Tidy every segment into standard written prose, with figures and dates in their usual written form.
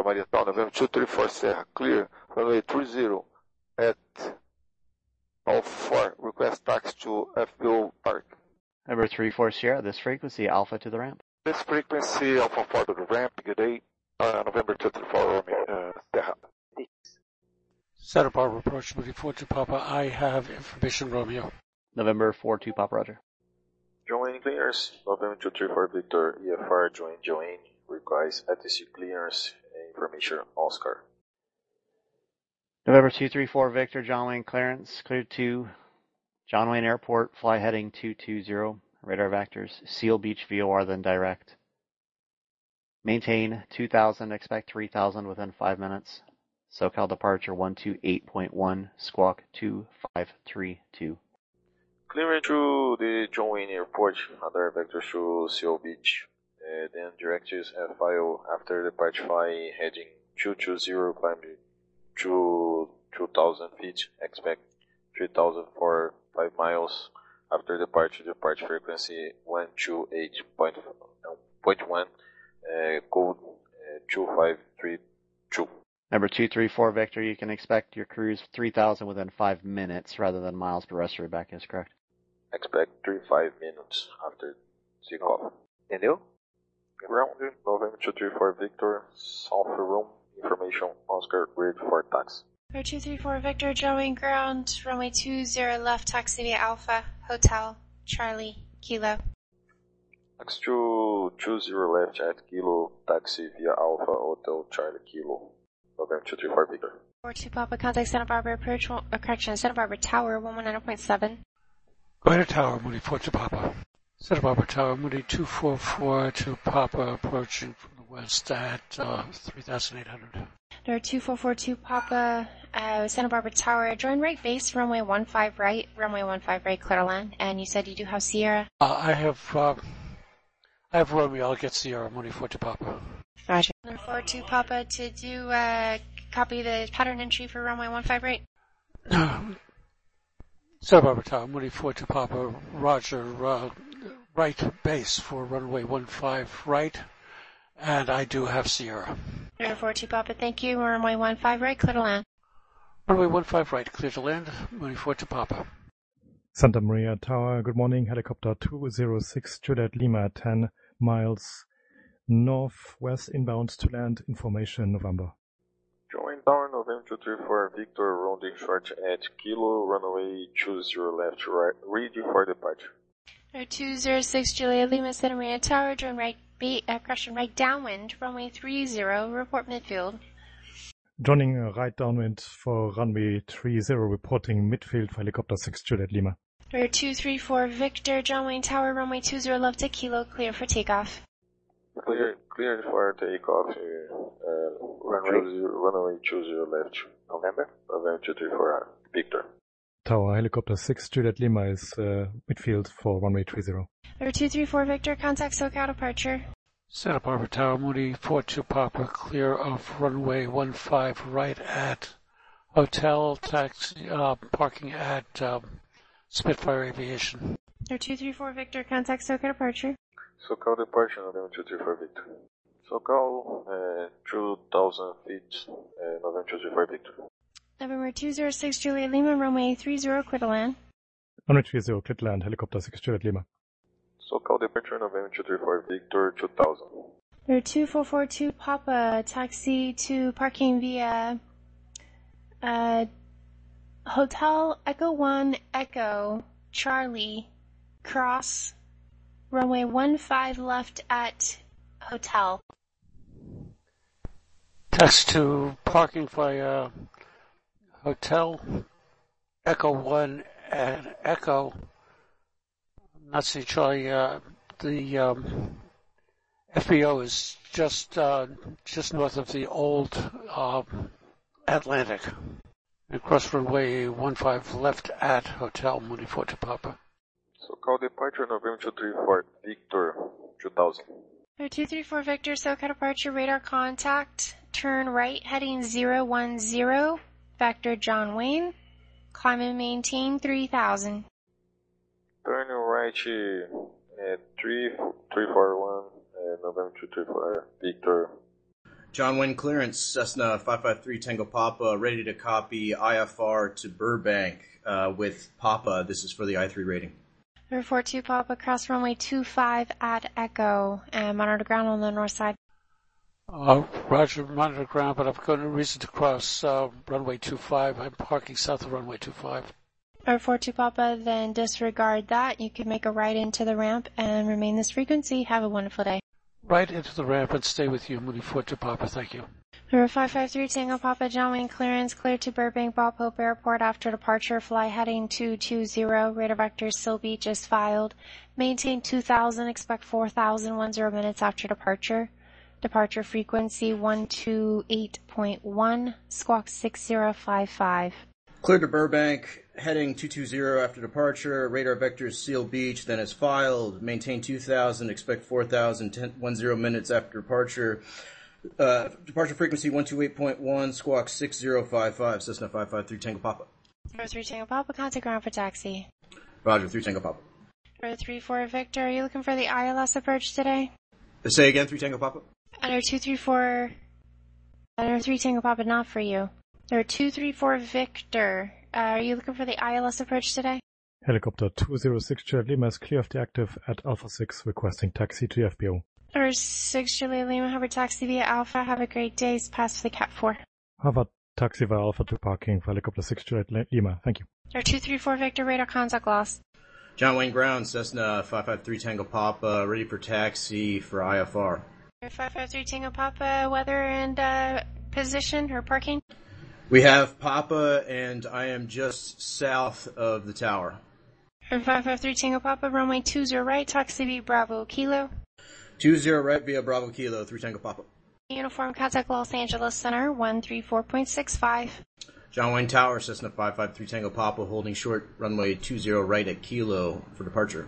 Maria Town, November 234 Serra, clear, runway 30 at Alpha 4, request taxi to FBO Park. Number 34 Sierra, this frequency, Alpha to the ramp. This frequency, Alpha 4 to the ramp, good day, November 234 Serra. Santa Barbara approach 24 to Papa, I have information Romeo. November 42 Papa Roger. Join clearance, November 234 Victor, EFR, join, requires ATC clearance, information Oscar. November 234 Victor, John Wayne clearance, cleared to John Wayne Airport, fly heading 220, radar vectors, Seal Beach VOR, then direct. Maintain 2,000, expect 3,000 within 5 minutes. SoCal departure 128.1, squawk 2532. Clearing through the John Wayne Airport, other vector to Seal Beach. Then directives have file after departure fly heading 220, climbing to 2,000 feet, expect 3,000 for 5 miles. After departure frequency 128.1, code 2532. Number 234 Victor, you can expect your cruise 3,000 within 5 minutes rather than miles, but rest of Rebecca is correct. Expect 35 minutes after takeoff. Entendeu? Ground, November 234 Victor, South Room, information Oscar, grid for taxi. Number 234 Victor, Joey ground, runway 20 left, taxi via Alpha, Hotel, Charlie, Kilo. Taxi to 20 left at Kilo, taxi via Alpha, Hotel, Charlie, Kilo. November 234 Victor. 42 Papa, contact Santa Barbara approach, Santa Barbara Tower, 119.7. Go ahead Tower, Moody 4 to Papa. Santa Barbara Tower, Moody 244 to Papa, approaching from the west at 3,800. Number 2442 Papa, Santa Barbara Tower, join right base, runway 15 right, clear to land. And you said you do have Sierra? I have Romeo, I'll get Sierra, Moody 4 to Papa. Roger. Number 42 Papa, to do, copy the pattern entry for runway 15 right. Santa Barbara Tower, Moody 4 to Papa, Roger, right base for runway 15 right, and I do have Sierra. Number 42 Papa, thank you, runway 15 right, clear to land. Runway 15 right, clear to land, Moody 4 to Papa. Santa Maria Tower, good morning, helicopter 206, Juliet Lima, 10 miles northwest inbound to land, information November. Join Tower, November 234 Victor, rounding short at Kilo, runway 20 left, right, ready for departure. 206 Juliet Lima, Santa Maria Tower, join right, correction, right downwind, runway 30, report midfield. Joining right downwind for runway 30, reporting midfield for helicopter 6 Juliet Lima. 234 Victor, John Wayne Tower, runway 20 left to Kilo, clear for takeoff. Clear for takeoff, runway 20 left, November 234 Victor. Tower, helicopter 6 Juliet Lima is midfield for runway 30. Number 234 Victor, contact SoCal departure. Santa Barbara Tower, Moody 4 to Papa, clear of runway 15 right at Hotel, taxi, parking at Spitfire Aviation. Number 234 Victor, contact SoCal departure. SoCal departure, November 234 Victor. SoCal, 2,000 feet, November 234 Victor. November 206 Juliet Lima, runway 30, clear to land. Runway 30, clear to land, helicopter 6 Juliet Lima. SoCal departure, November 234 Victor, 2,000. Number 2442 Papa, taxi to parking via Hotel Echo 1 Echo Charlie cross runway 15 left at Hotel. Taxi to parking via Hotel Echo 1 and Echo Nazi Charlie. The FBO is just north of the old Atlantic. Across runway 15 left at Hotel Moody 4 to Papa. SoCal departure, November 234 Victor, 2000. 234 Victor, SoCal departure, radar contact, turn right, heading 010, vector John Wayne, climb and maintain 3000. Turn right at 341, November 234 Victor. John Wayne clearance, Cessna 553 Tango Papa, ready to copy IFR to Burbank with Papa. This is for the I-3 rating. 42 Papa, cross runway 25 at Echo, and monitor ground on the north side. Roger, monitor ground, but I've got no reason to cross runway 25. I'm parking south of runway 25. 42 Papa, then disregard that. You can make a right into the ramp and remain this frequency. Have a wonderful day. Right into the ramp and stay with you, Moody 42 Papa. Thank you. Number 553 Tango Papa, John Wayne clearance, clear to Burbank Bob Hope Airport after departure. Fly heading 220. Radar vector Seal Beach is filed. Maintain 2000. Expect 4000. 10 minutes after departure. Departure frequency 128.1. Squawk 6055. Clear to Burbank, heading 220 after departure. Radar vector Seal Beach, then is filed. Maintain 2000. Expect 4000. 10 minutes after departure. Departure frequency 128.1, squawk 6055, Cessna 553 Tango Papa. 3 Tango Papa, contact ground for taxi. Roger, 3 Tango Papa. 34 Victor, are you looking for the ILS approach today? Say again, 3 Tango Papa. Under 234, under 3 Tango Papa, not for you. Or 234 Victor, are you looking for the ILS approach today? Helicopter 206 Juliet Lima is clear of the active at Alpha 6, requesting taxi to FBO. Or 6 Juliet Lima, have a taxi via Alpha. Have a great day. Pass for the Cat 4. Have a taxi via Alpha to parking for helicopter 6 Juliet Lima. Thank you. Or 234 Victor, radar contact lost. John Wayne ground, Cessna 553 Tango Papa, ready for taxi for IFR. Or 553 Tango Papa, weather and position or parking? We have Papa, and I am just south of the tower. Or 553 Tango Papa, runway 20 right, taxi via Bravo Kilo. 20 right via Bravo Kilo, 3 Tango Papa. Uniform contact Los Angeles Center, 134.65. John Wayne Tower, Cessna 553 Tango Papa, holding short runway 20 right at Kilo for departure.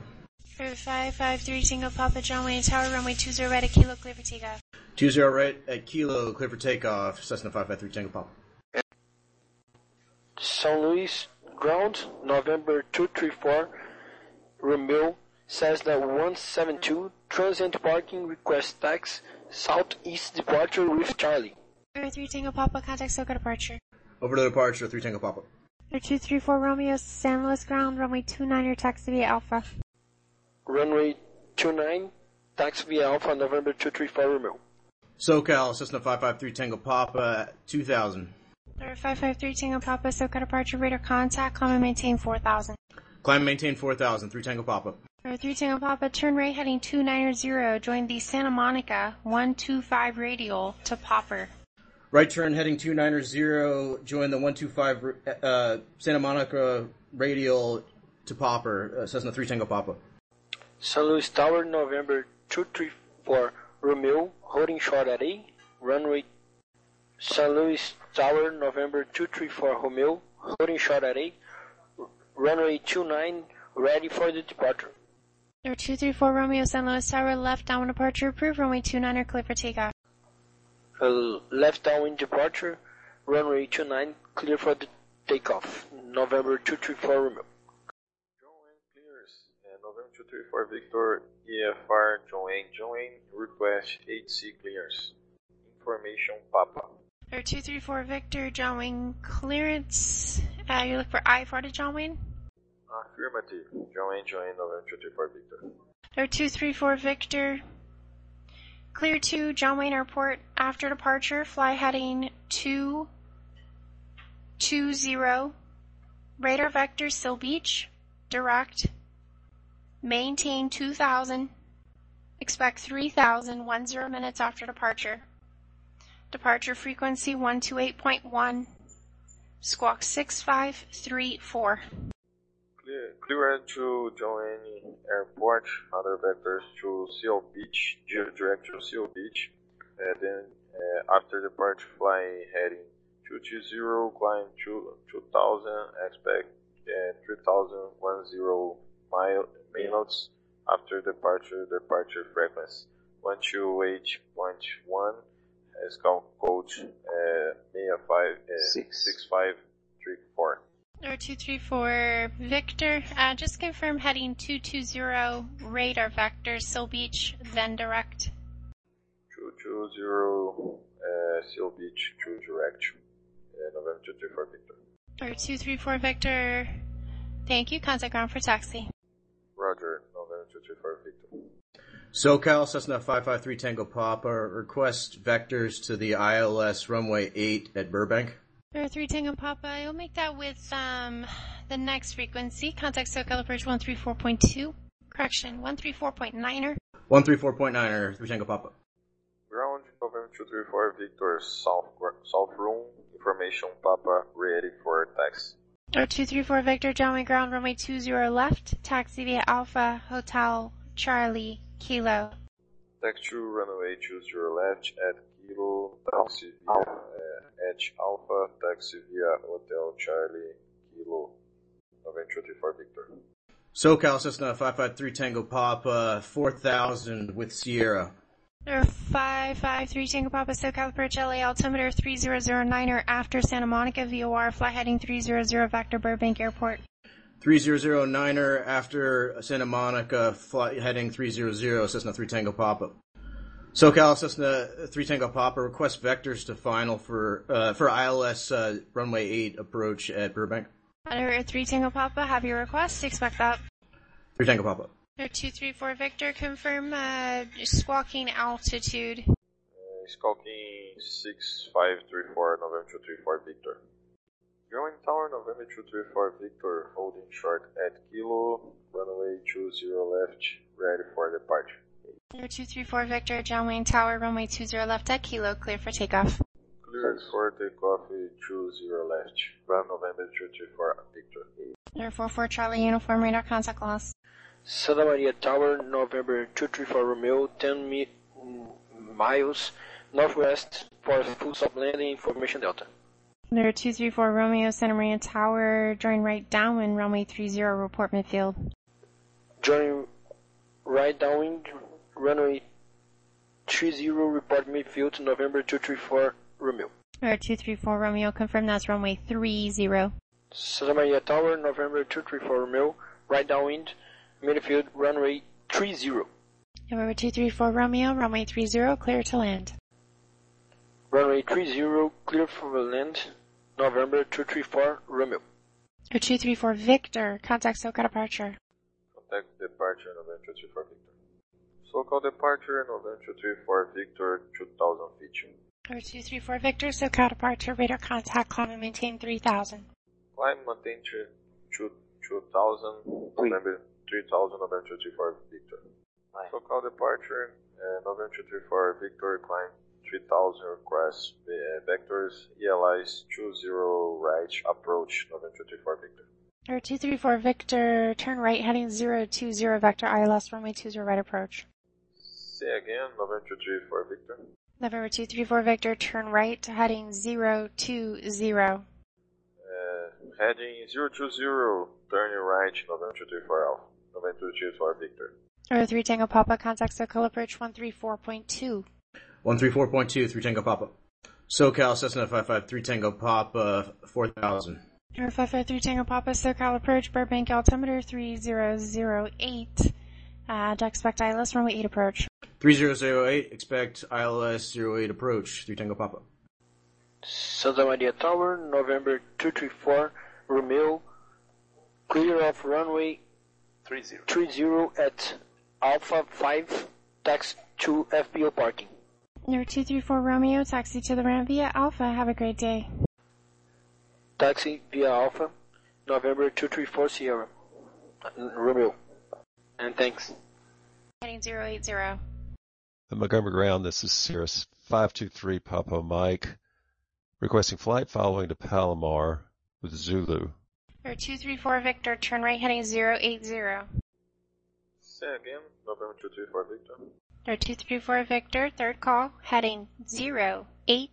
553 Tango Papa, John Wayne Tower, runway 20 right at Kilo, clear for takeoff. 20 right at Kilo, clear for takeoff, Cessna 553 Tango Papa. São Luís ground, November 234, Romeo, Cessna 172, transient parking, request tax, southeast departure with Charlie. 3 Tango Papa, contact SoCal departure. Over to departure, 3 Tango Papa. 234 Romeo, San Luis ground, runway 29, your taxi via Alpha. Runway 29, taxi via Alpha, November 234 Romeo. SoCal, Cessna 553 Tango Papa, 2000. 553 Tango Papa, SoCal departure, radar contact, climb and maintain 4000. Climb and maintain 4000, 3 Tango Papa. 3 Tango Papa, turn right heading 290, join the Santa Monica 125 radial to Popper. Right turn heading 290, join the 125 Santa Monica radial to Popper, Cessna 3 Tango Papa. São Luís Tower, November 234 Romeo, holding short at A, runway. São Luís Tower, November 234 Romeo, holding short at A, runway 29, ready for the departure. 234 Romeo, San Luis Tower, left downwind departure approved, runway 29, clear for takeoff. Left downwind departure, runway 29, clear for the takeoff, November 234 Romeo. John Wayne clears, November 234 Victor, EFR, John Wayne, request 8C clearance. Information Papa. 234 Victor, John Wayne clearance. You look for I-4 to John Wayne? Affirmative. John Wayne, November 234 Victor. 234 Victor. Clear to John Wayne Airport. After departure, fly heading 220. Radar vector Seal Beach. Direct. Maintain 2000. Expect 3000. 10 minutes after departure. Departure frequency 128.1. Squawk 6534. Clear to John Wayne Airport, other vectors to Seal Beach, direct to Seal Beach. Then after departure, fly heading 220, climb 2000, expect 3010 minutes after departure frequency 128.1, scout code 6534. 234 Victor, just confirm heading 220 radar vector Seal Beach, then direct. 220 Seal Beach to direct. November 234 Victor. Or 234 Victor. Thank you. Contact ground for taxi. Roger, November 234 Victor. SoCal, Cessna 553 Tango Papa, request vectors to the ILS runway 8 at Burbank. Or 3 Tango Papa. You'll make that with the next frequency. Contact SoCal approach 134.2. Correction, 134.9er. 134.9er, 3 Tango Papa. Ground, November 234 Victor, south room, information Papa, ready for taxi. Or 234 Victor, John Wayne ground, runway 20 left, taxi via Alpha, Hotel, Charlie, Kilo. Taxi to runway 20 left at Kilo, taxi via Edge Alpha, taxi via Hotel, Charlie, Kilo, November 234 Victor. SoCal, Cessna 553 Tango Papa, 4000 with Sierra. Or 553 Tango Papa, SoCal approach LA, altimeter 3009er after Santa Monica, VOR, flight heading 300 Vector Burbank Airport. 3009er after Santa Monica, flight heading 300, Cessna 3 Tango Papa. SoCal, Cessna 3 Tango Papa, request vectors to final for ILS runway 8 approach at Burbank. Or 3 Tango Papa, have your request, expect that. 3 Tango Papa. Or 234 Victor, confirm squawking altitude. Squawking 6534, November 234 Victor. Growing Tower, November 234 Victor, holding short at Kilo, runway 20 left, ready for departure. Or 234 Victor, John Wayne Tower, runway 20 left at Kilo, clear for takeoff. Cleared for takeoff, 20 left, ground November 234 Victor. Or 44 Charlie, uniform radar contact loss. Santa Maria Tower, November 234 Romeo, 10 miles northwest for full soft landing, information Delta. There 234 Romeo, Santa Maria Tower, join right downwind, runway 30, report midfield. Join right downwind, runway 30, report midfield, November 234 Romeo. Or 234 Romeo, confirm that's runway 30. Santa Maria Tower, November 234 Romeo, right downwind, midfield, runway 30. November 234 Romeo, runway 30, clear to land. Runway 30, clear for land, November 234 Romeo. Or 234 Victor, contact SoCal departure. Contact departure, November 234 Victor. SoCal departure, November 234 Victor, 2000 feet. Or 234 Victor, SoCal departure, radar contact, climb and maintain 3000. Climb, maintain 2000, November 3000, November 234 Victor. SoCal departure, November 234 Victor, climb 3000, request vectors, ELIs 20 right, approach, November 234 Victor. Or 234 Victor, turn right, heading 020 Vector ILS, runway 20 right approach. Say again, November 234 Victor. November 234 Victor, turn right, heading 020. Heading 020, turn right, November 234 Alpha, November 234 Victor. Or 3 Tango Papa, contact SoCal approach 134.2. 134.2, 3 Tango Papa. SoCal, Cessna 553 Tango Papa, 4000. Or 553 Tango Papa, SoCal approach, Burbank altimeter 3008. To expect ILS runway 8 approach. 3008, expect ILS 08 approach, 3 Tango Papa. Santa Maria Tower, November 234 Romeo, clear of runway 30 at Alpha 5, taxi to FBO parking. Number 234 Romeo, taxi to the ramp via Alpha. Have a great day. Taxi via Alpha, November 234 Sierra, Romeo. And thanks. Heading 080. At Montgomery Ground, this is Cirrus 523 Papa Mike, requesting flight following to Palomar with Zulu. Or 234 Victor, turn right heading 080. Say again, November 234 Victor. Or 234 Victor, third call, heading 080.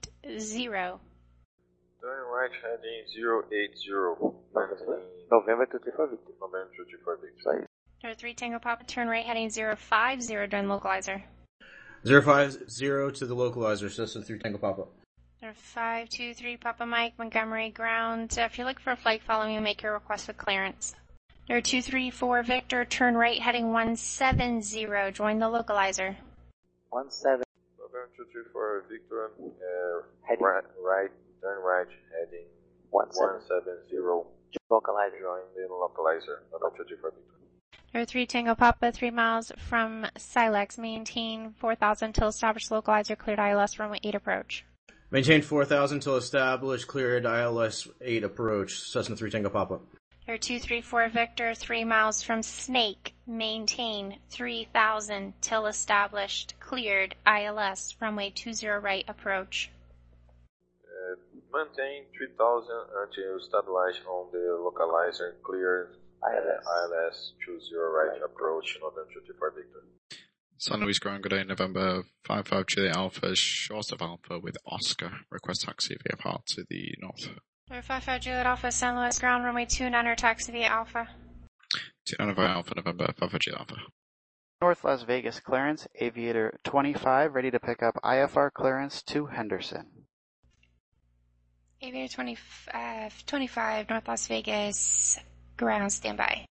Turn right heading 080. November 234 Victor. November 234 Victor. Or 3 Tango Papa, turn right heading 050 during localizer. 050 to the localizer, Cessna 3 Tango Papa. Or 523 Papa Mike, Montgomery Ground. If you're looking for a flight following, you make your request with clearance. Or 234 Victor, turn right heading 170, join the localizer. 17. November 234 Victor, Heading. turn right, heading 170. 170. Localizer. Join the localizer, November 234 Victor. Number 3 Tango Papa, 3 miles from Silex. Maintain 4,000 till established localizer cleared ILS runway 8 approach. Maintain 4,000 till established cleared ILS 8 approach. Cessna 3 Tango Papa. Number 234 Victor, 3 miles from Snake. Maintain 3,000 till established cleared ILS runway 20 right approach. Maintain 3,000 until stabilized on the localizer cleared ILS 20 right approach, November 234 Victor. San Luis Ground, good day, November 55 Juliet Alpha, short of Alpha with Oscar. Request taxi VFR to the north. Number 55 Juliet Alpha, San Luis Ground, runway 29er, taxi via Alpha. 29 Alpha, November 55 Juliet Alpha. North Las Vegas clearance, Aviator 25, ready to pick up IFR clearance to Henderson. Aviator 25, North Las Vegas, ground standby.